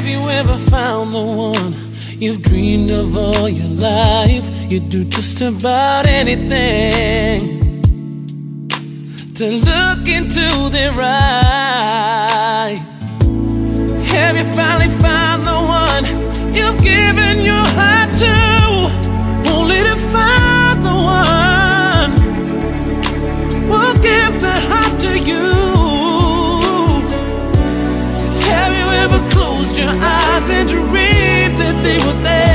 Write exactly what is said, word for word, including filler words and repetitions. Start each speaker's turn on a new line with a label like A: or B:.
A: Have you ever found the one you've dreamed of all your life? You'd do just about anything to look into their eyes. Have you finally found the one you've given your heart to, only to find the one will give their heart to you? Have you ever closed your eyes and dreamed that they were there?